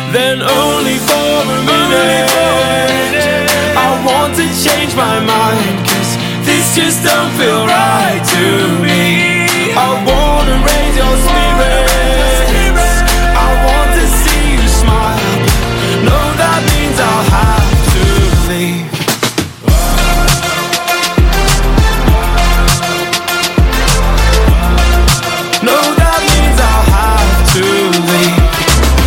then only for a minute. I want to change my mind, 'cause this just don't feel right to me. I want